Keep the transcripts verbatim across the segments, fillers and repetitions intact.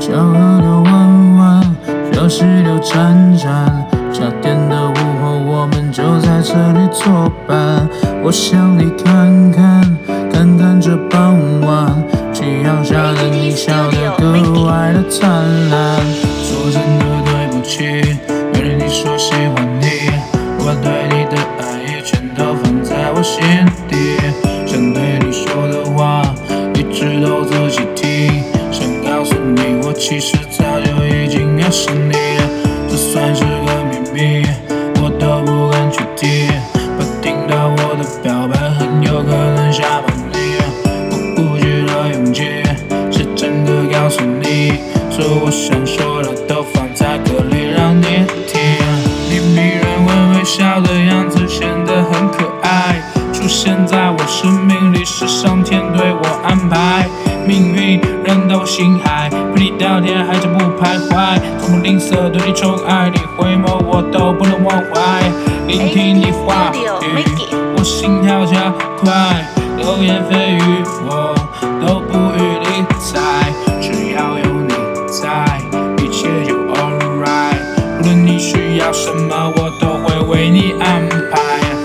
小河流弯弯，小溪流潺潺。夏天的午后，我们就在这里作伴。我想你看看，看看这傍晚，夕阳下的你笑得格外的灿烂。说真的对不起，没对你说喜欢你，我把对你的爱意全都放在我心底。想对你说的话，一直都自己听。想告诉你，我其实早就已经爱上你，这算是个秘密，我都不敢去提。怕听到我的表白，很有可能吓跑你。我鼓起了勇气，是真的告诉你，说我想说的都放在歌里让你听。你迷人微微笑的样子显得很可爱，出现在我生命里是上天对我安排。命运让到我心海，陪你到天还是不徘徊，从不吝啬对你宠爱，你回眸我都不能忘怀。聆听你话语，我心跳加快，流言蜚语我都不予理睬，只要有你在，一切就 alright。无论你需要什么，我都会为你安排。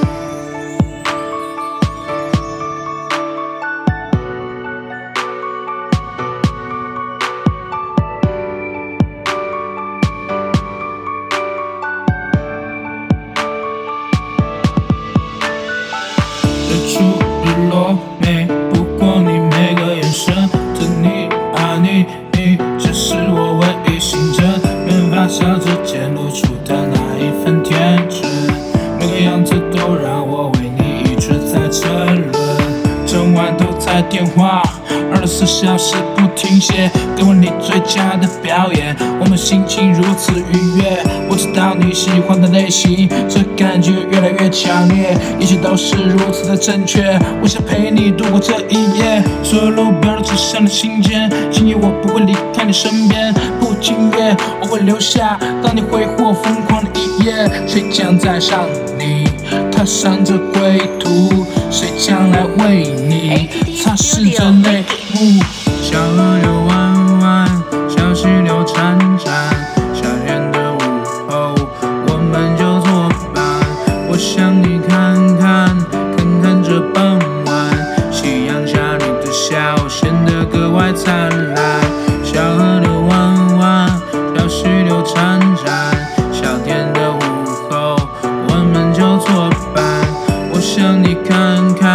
日出日落美不过你每个眼神，疼你爱你，你只是我唯一心针。没发笑之间露出的那一份天真，每个样子都让我为你一直在沉沦。整晚都在电话，二十四小时不停歇，给我你最佳的表演。我们心情如此愉悦，我知道你喜欢的类型，这感觉越来越强烈，一切都是如此的正确。我想陪你度过这一夜，所有路标都指向了心间。今夜我不会离开你身边，不经约我会留下，当你挥霍疯狂的一夜。谁将载上你，踏上这归途？谁将来为你擦拭着泪目？小河流弯弯，小溪流潺潺。夏天的午后，我们就作伴。我想你看看，看看这傍晚，夕阳下你的笑显得格外灿烂。小河流弯弯，小溪流潺潺。夏天的午后，我们就作伴。我想你看看。